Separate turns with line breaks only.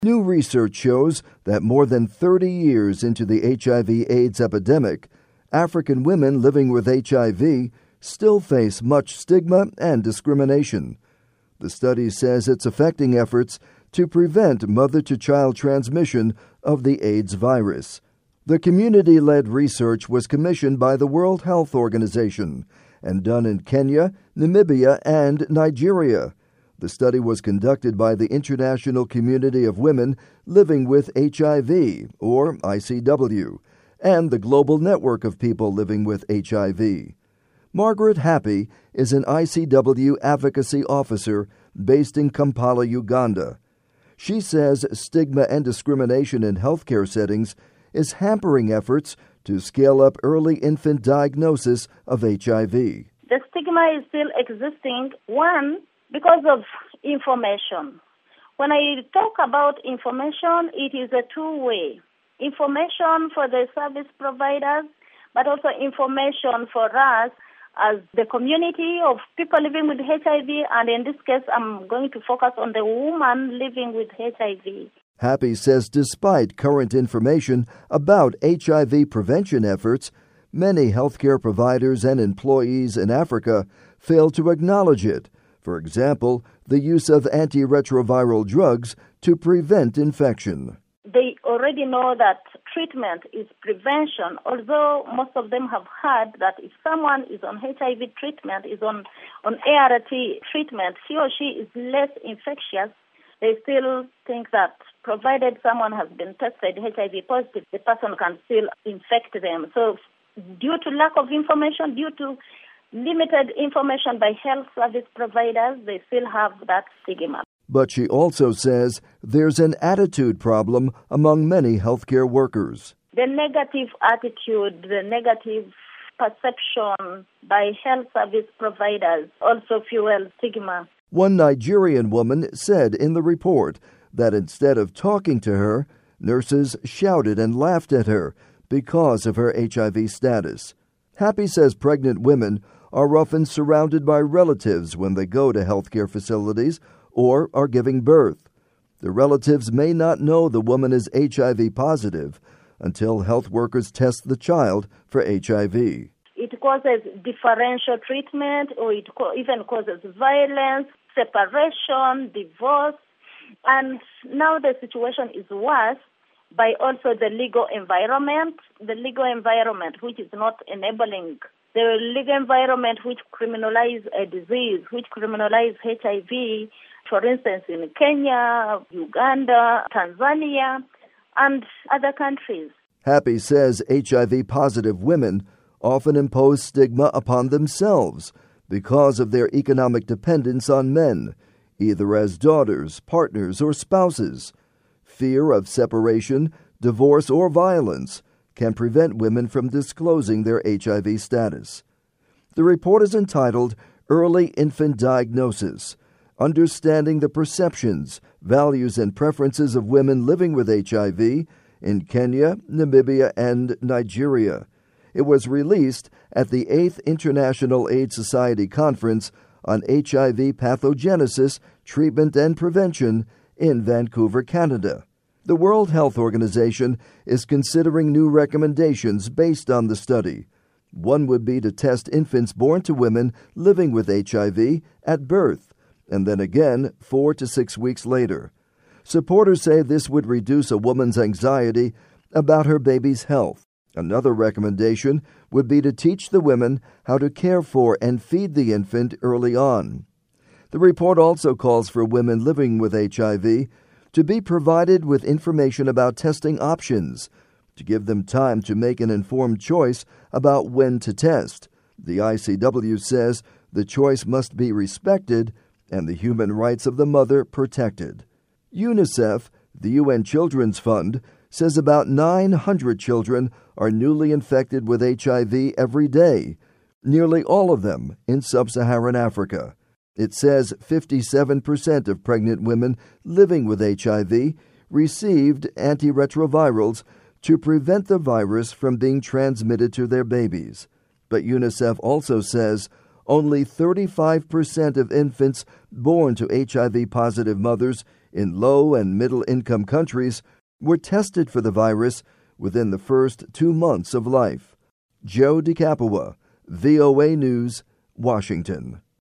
New research shows that more than 30 years into the HIV/AIDS epidemic, African women living with HIV still face much stigma and discrimination. The study says it's affecting efforts to prevent mother-to-child transmission of the AIDS virus. The community-led research was commissioned by the World Health Organization and done in Kenya, Namibia, and Nigeria. The study was conducted by the International Community of Women Living with HIV, or ICW, and the Global Network of People Living with HIV. Margaret Happy is an ICW advocacy officer based in Kampala, Uganda. She says stigma and discrimination in healthcare settings is hampering efforts to scale up early infant diagnosis of HIV.
The stigma is still existing, one, because of information. When I talk about information, it is a two-way. Information for the service providers, but also information for us as the community of people living with HIV, and in this case, I'm going to focus on the woman living with HIV.
Happy says despite current information about HIV prevention efforts, many healthcare providers and employees in Africa fail to acknowledge it. For example, the use of antiretroviral drugs to prevent infection.
They already know that treatment is prevention, although most of them have heard that if someone is on HIV treatment, is on ART treatment, he or she is less infectious. They still think that provided someone has been tested HIV positive, the person can still infect them. So due to lack of information, due to limited information by health service providers, they still have that stigma.
But she also says there's an attitude problem among many healthcare workers.
The negative attitude, the negative perception by health service providers also fuel stigma.
One Nigerian woman said in the report that instead of talking to her, nurses shouted and laughed at her because of her HIV status. Happy says pregnant women are often surrounded by relatives when they go to healthcare facilities or are giving birth. The relatives may not know the woman is HIV positive until health workers test the child for HIV.
It causes differential treatment, or it even causes violence, separation, divorce, and now the situation is worse by also the legal environment which is not enabling. The legal environment which criminalize a disease, which criminalize HIV, for instance, in Kenya, Uganda, Tanzania, and other countries.
Happy says HIV-positive women often impose stigma upon themselves because of their economic dependence on men, either as daughters, partners, or spouses. Fear of separation, divorce, or violence can prevent women from disclosing their HIV status. The report is entitled Early Infant Diagnosis: Understanding the Perceptions, Values, and Preferences of Women Living with HIV in Kenya, Namibia, and Nigeria. It was released at the 8th International AIDS Society Conference on HIV Pathogenesis, Treatment, and Prevention in Vancouver, Canada. The World Health Organization is considering new recommendations based on the study. One would be to test infants born to women living with HIV at birth, and then again 4 to 6 weeks later. Supporters say this would reduce a woman's anxiety about her baby's health. Another recommendation would be to teach the women how to care for and feed the infant early on. The report also calls for women living with HIV to be provided with information about testing options, to give them time to make an informed choice about when to test. The ICW says the choice must be respected and the human rights of the mother protected. UNICEF, the UN Children's Fund, says about 900 children are newly infected with HIV every day, nearly all of them in sub-Saharan Africa. It says 57% of pregnant women living with HIV received antiretrovirals to prevent the virus from being transmitted to their babies. But UNICEF also says only 35% of infants born to HIV-positive mothers in low and middle income countries were tested for the virus within the first 2 months of life. Joe DeCapua, VOA News, Washington.